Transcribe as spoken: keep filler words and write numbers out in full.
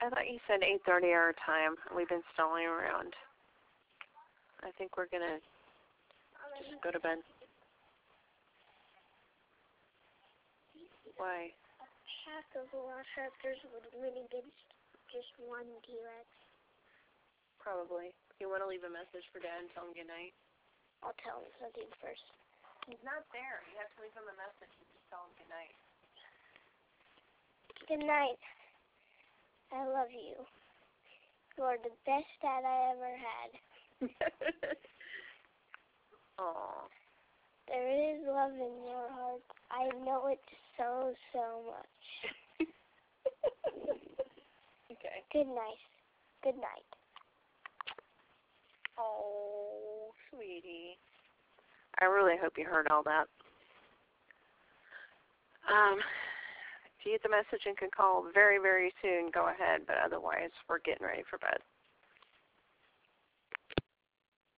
I thought you said eight thirty our time. We've been stalling around. I think we're going to just go to bed. Why? A pack of Velociraptors would win against just one T-Rex. Probably. You want to leave a message for Dad and tell him good night? I'll tell him something first. He's not there. You have to leave him a message and just tell him good night. Good night. I love you. You are the best dad I ever had. Aww. There is love in your heart. I know it so, so much. Okay. Good night. Good night. Oh, sweetie. I really hope you heard all that. Um, if you get the message and can call very, very soon, go ahead. But otherwise, we're getting ready for bed.